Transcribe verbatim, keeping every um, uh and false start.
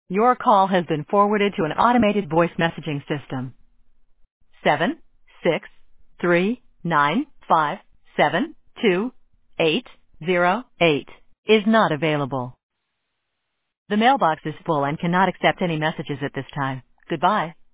Your call has been forwarded to an automated voice messaging system. Seven six three nine five seven two eight zero eight is not available. The mailbox is full and cannot accept any messages at this time. Goodbye.